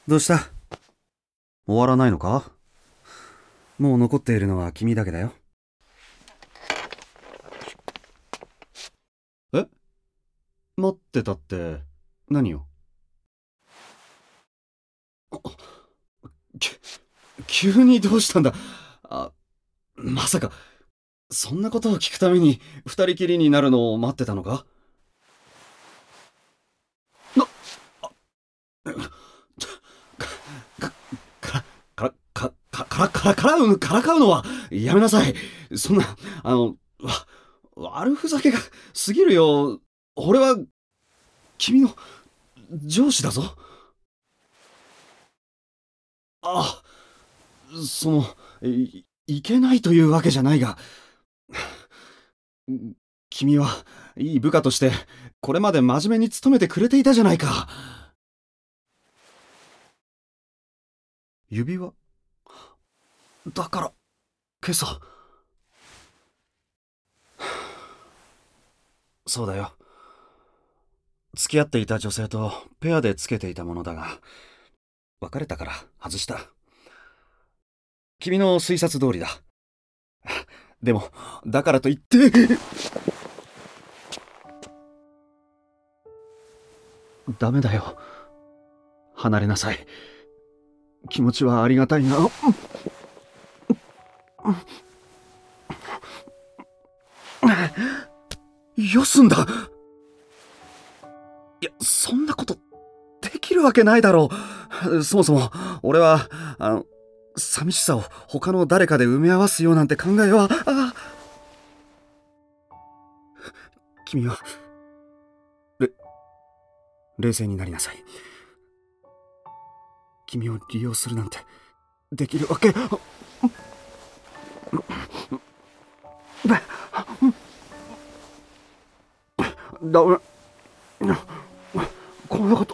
どうした？終わらないのか？もう残っているのは君だけだよ。え、待ってたって何を？き急にどうしたんだ？あ、まさかそんなことを聞くために二人きりになるのを待ってたのか？な、か、からかうのはやめなさい。そんな、悪ふざけが過ぎるよ。俺は君の上司だぞ。あ、いけないというわけじゃないが、君はいい部下としてこれまで真面目に勤めてくれていたじゃないか。指輪だから今朝。そうだよ。付き合っていた女性とペアでつけていたものだが、別れたから外した。君の推察通りだ。でも、だからといってダメだよ。離れなさい。気持ちはありがたいが。よすんだ。いや、そんなことできるわけないだろう。そもそも俺は寂しさを他の誰かで埋め合わすようなんて考えは。君はれ冷静になりなさい。君を利用するなんてできるわけ。ダメ。こんなこと